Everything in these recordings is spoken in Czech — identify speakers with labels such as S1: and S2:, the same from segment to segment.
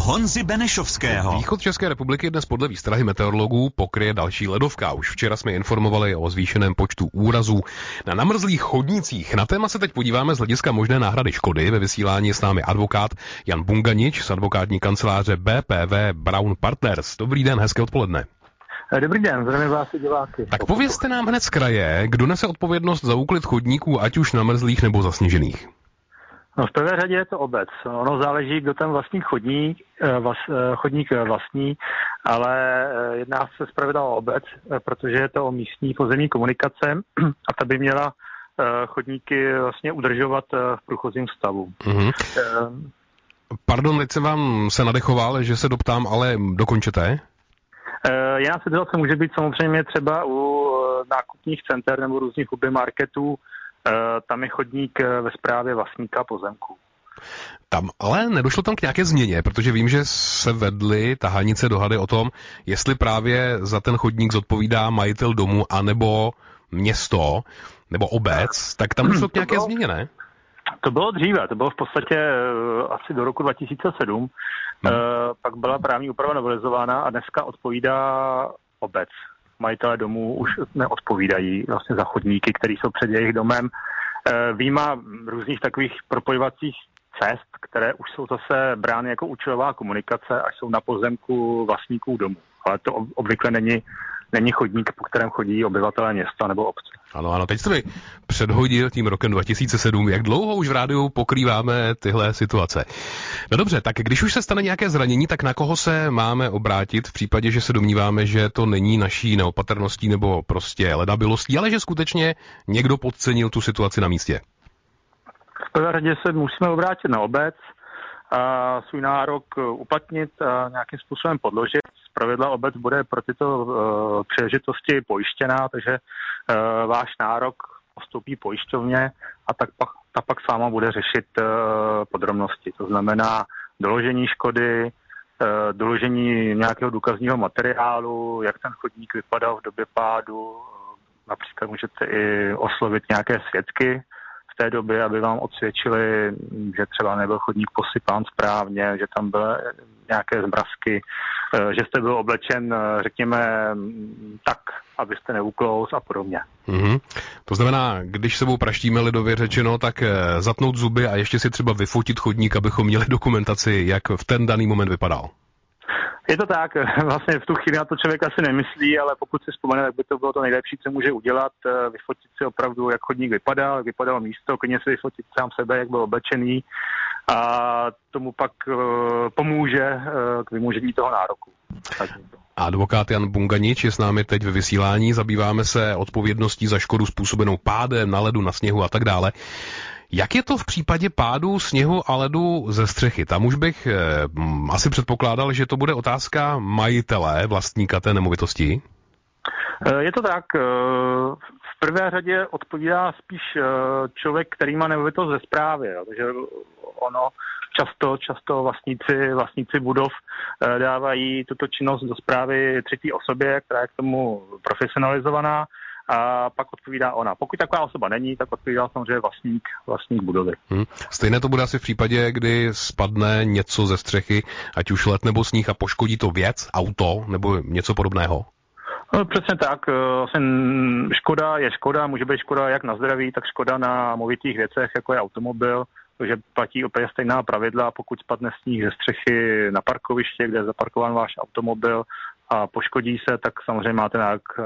S1: Honzy Benešovského.
S2: Východ České republiky dnes podle výstrahy meteorologů pokryje další ledovka. Už včera jsme informovali o zvýšeném počtu úrazů na namrzlých chodnících. Na téma se teď podíváme z hlediska možné náhrady škody. Ve vysílání je s námi advokát Jan Bunganič z advokátní kanceláře BPV Brown Partners. Dobrý den, hezké odpoledne.
S3: Dobrý den, zdravím vás i diváky.
S2: Tak povězte nám hned z kraje, kdo nese odpovědnost za úklid chodníků, ať už namrzlých nebo zasněžených.
S3: No, v prvé řadě je to obec. Ono záleží, kdo ten vlastník chodník vlastní, ale jedná se zpravidla o obec, protože je to o místní pozemní komunikace a ta by měla chodníky vlastně udržovat v průchozím stavu.
S2: Mm-hmm. Pardon, teď jsem vám se nadechoval, že se doptám, ale dokončete?
S3: Jiná situace může být samozřejmě třeba u nákupních center nebo různých hobbymarketů. Tam je chodník ve správě vlastníka pozemku.
S2: Tam ale nedošlo tam k nějaké změně, protože vím, že se vedly tahanice dohady o tom, jestli právě za ten chodník zodpovídá majitel domu, anebo město, nebo obec, tak tam došlo k nějaké změně, ne?
S3: To bylo dříve, to bylo v podstatě asi do roku 2007. Pak byla právní úprava novelizována a dneska odpovídá obec. Majitelé domů už neodpovídají vlastně za chodníky, které jsou před jejich domem. Výjima různých takových propojovacích cest, které už jsou zase brány jako účelová komunikace a jsou na pozemku vlastníků domů. Ale to obvykle není chodník, po kterém chodí obyvatelé města nebo obce.
S2: Ano, teď jste mi předhodil tím rokem 2007. Jak dlouho už v rádiu pokrýváme tyhle situace? No dobře, tak když už se stane nějaké zranění, tak na koho se máme obrátit v případě, že se domníváme, že to není naší neopatrností nebo prostě ledabilostí, ale že skutečně někdo podcenil tu situaci na místě?
S3: V prvé řadě se musíme obrátit na obec a svůj nárok uplatnit a nějakým způsobem podložit. Zpravidla obec bude pro tyto příležitosti pojištěná, takže váš nárok postoupí pojišťovně a ta pak sama bude řešit podrobnosti. To znamená doložení škody, doložení nějakého důkazního materiálu, jak ten chodník vypadal v době pádu. Například můžete i oslovit nějaké svědky v té době, aby vám odsvědčili, že třeba nebyl chodník posypán správně, že tam byly nějaké zmrazky, že jste byl oblečen, řekněme, tak, abyste neuklouz a podobně.
S2: Mm-hmm. To znamená, když sebou praštíme lidově řečeno, tak zatnout zuby a ještě si třeba vyfotit chodník, abychom měli dokumentaci, jak v ten daný moment vypadal.
S3: Je to tak, vlastně v tu chvíli na to člověk asi nemyslí, ale pokud si vzpomene, tak by to bylo to nejlepší, co může udělat, vyfotit si opravdu, jak chodník vypadalo místo, klidně si vyfotit sám sebe, jak byl oblečený a tomu pak pomůže k vymožení toho nároku.
S2: Advokát Jan Bunganič je s námi teď ve vysílání, zabýváme se odpovědností za škodu způsobenou pádem na ledu, na sněhu a tak dále. Jak je to v případě pádu sněhu a ledu ze střechy? Tam už bych asi předpokládal, že to bude otázka majitele, vlastníka té nemovitosti.
S3: Je to tak. V prvé řadě odpovídá spíš člověk, který má nemovitost ze správy. Takže ono často vlastníci budov dávají tuto činnost do správy třetí osobě, která je k tomu profesionalizovaná. A pak odpovídá ona. Pokud taková osoba není, tak odpovídá samozřejmě vlastník budovy.
S2: Stejné to bude asi v případě, kdy spadne něco ze střechy, ať už led nebo sníh a poškodí to věc, auto nebo něco podobného.
S3: No, přesně tak. Vlastně škoda je škoda, může být škoda jak na zdraví, tak škoda na movitých věcech, jako je automobil, takže platí opět stejná pravidla. Pokud spadne sníh ze střechy na parkoviště, kde je zaparkován váš automobil, a poškodí se, tak samozřejmě máte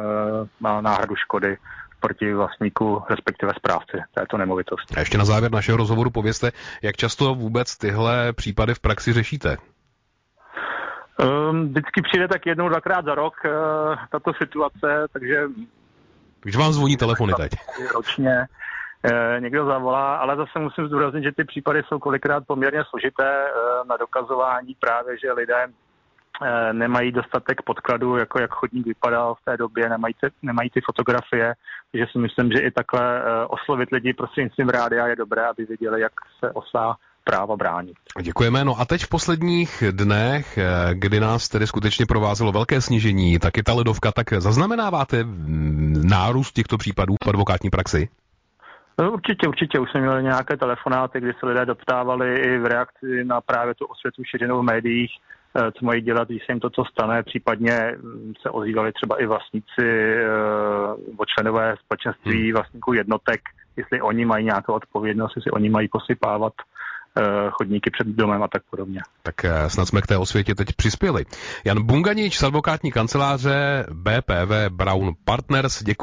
S3: náhradu škody proti vlastníku, respektive správci této nemovitosti.
S2: A ještě na závěr našeho rozhovoru povězte, jak často vůbec tyhle případy v praxi řešíte?
S3: Vždycky přijde tak 1-2krát za rok tato situace, takže
S2: vám zvoní telefony teď.
S3: Ročně někdo zavolá, ale zase musím zdůraznit, že ty případy jsou kolikrát poměrně složité na dokazování právě, že lidé nemají dostatek podkladů, jako jak chodník vypadal v té době, nemají ty fotografie, takže si myslím, že i takhle oslovit lidi prostřednictvím rádia je dobré, aby věděli, jak se osá práva bránit.
S2: Děkujeme. No a teď v posledních dnech, kdy nás tedy skutečně provázelo velké snížení, tak je ta ledovka, tak zaznamenáváte nárůst těchto případů v advokátní praxi?
S3: Určitě. Už jsme měli nějaké telefonáty, kdy se lidé doptávali i v reakci na právě tu osvětu šířenou v médiích, co mají dělat, když se jim toto stane. Případně se ozývali třeba i vlastníci nebo členové společenství vlastníků jednotek, jestli oni mají nějakou odpovědnost, jestli oni mají posypávat chodníky před domem a tak podobně.
S2: Tak snad jsme k té osvětě teď přispěli. Jan Bunganič z advokátní kanceláře BPV Brown Partners. Děkuji.